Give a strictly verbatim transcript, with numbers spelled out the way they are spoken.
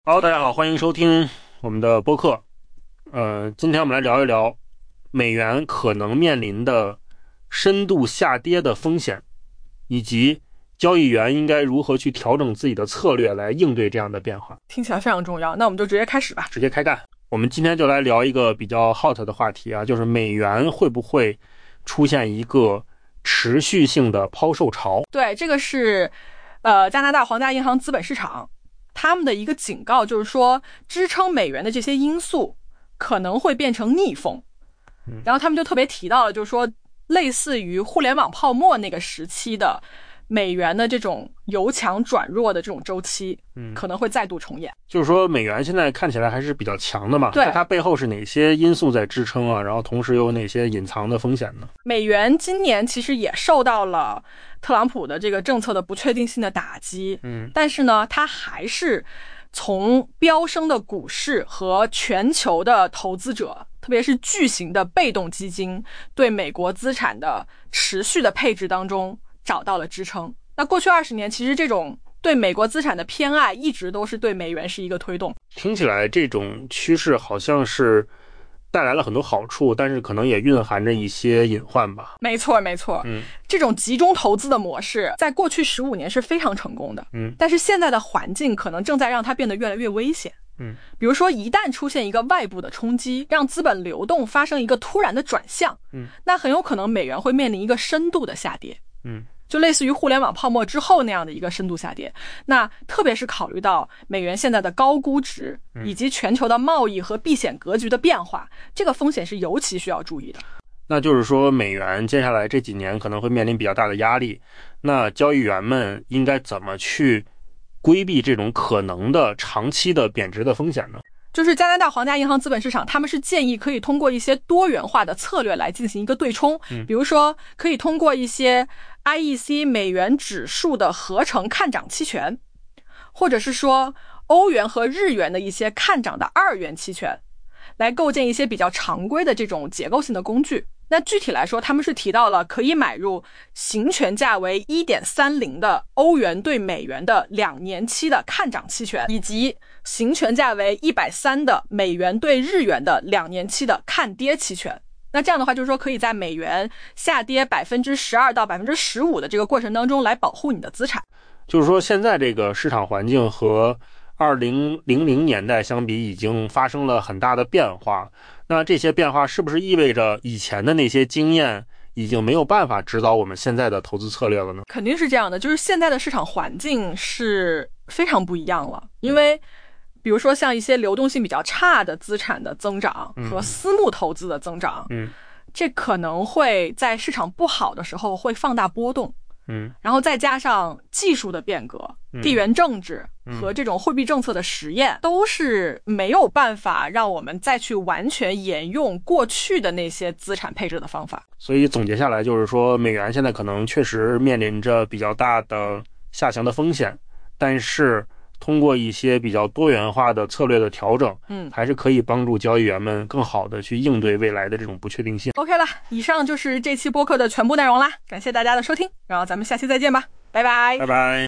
好，大家好，欢迎收听我们的播客。呃，今天我们来聊一聊美元可能面临的深度下跌的风险，以及交易员应该如何去调整自己的策略来应对这样的变化。 听起来非常重要，那我们就直接开始吧。 直接开干。我们今天就来聊一个比较 hot 的话题啊，就是美元会不会出现一个持续性的抛售潮？ 对，这个是呃加拿大皇家银行资本市场他们的一个警告，就是说支撑美元的这些因素可能会变成逆风。 嗯、 然后他们就特别提到了，就是说类似于互联网泡沫那个时期的美元的这种由强转弱的这种周期，嗯，可能会再度重演。 就是说美元现在看起来还是比较强的嘛， 对， 它背后是哪些因素在支撑啊？然后同时有哪些隐藏的风险呢？ 美元今年其实也受到了特朗普的这个政策的不确定性的打击， 嗯， 但是呢，它还是从飙升的股市和全球的投资者，特别是巨型的被动基金对美国资产的持续的配置当中找到了支撑。那过去二十年，其实这种对美国资产的偏爱一直都是对美元是一个推动。 听起来这种趋势好像是带来了很多好处，但是可能也蕴含着一些隐患吧。 没错没错， 嗯， 这种集中投资的模式在过去十五年是非常成功的， 嗯， 但是现在的环境可能正在让它变得越来越危险。 嗯， 比如说一旦出现一个外部的冲击，让资本流动发生一个突然的转向， 嗯， 那很有可能美元会面临一个深度的下跌。 嗯， 就类似于互联网泡沫之后那样的一个深度下跌。那特别是考虑到美元现在的高估值，以及全球的贸易和避险格局的变化，这个风险是尤其需要注意的。 那就是说美元接下来这几年可能会面临比较大的压力，那交易员们应该怎么去规避这种可能的长期的贬值的风险呢？ 就是加拿大皇家银行资本市场，他们是建议可以通过一些多元化的策略来进行一个对冲， 嗯、 比如说可以通过一些 I E C 美元指数的合成看涨期权，或者是说欧元和日元的一些看涨的二元期权，来构建一些比较常规的这种结构性的工具。那具体来说，他们是提到了可以买入行权价为 一点三零 的欧元对美元的两年期的看涨期权，以及行权价为一百三十的美元对日元的两年期的看跌期权。那这样的话，就是说可以在美元下跌 百分之十二 到 百分之十五 的这个过程当中来保护你的资产。 就是说现在这个市场环境和二零零零年代相比已经发生了很大的变化，那这些变化是不是意味着以前的那些经验已经没有办法指导我们现在的投资策略了呢？ 肯定是这样的，就是现在的市场环境是非常不一样了，因为比如说像一些流动性比较差的资产的增长和私募投资的增长， 嗯， 这可能会在市场不好的时候会放大波动。 嗯， 然后再加上技术的变革、地缘政治和这种货币政策的实验，都是没有办法让我们再去完全沿用过去的那些资产配置的方法。 所以总结下来就是说，美元现在可能确实面临着比较大的下行的风险，但是通过一些比较多元化的策略的调整， 嗯， 还是可以帮助交易员们更好的去应对未来的这种不确定性。 OK 了，以上就是这期播客的全部内容啦，感谢大家的收听，然后咱们下期再见吧，拜拜拜拜。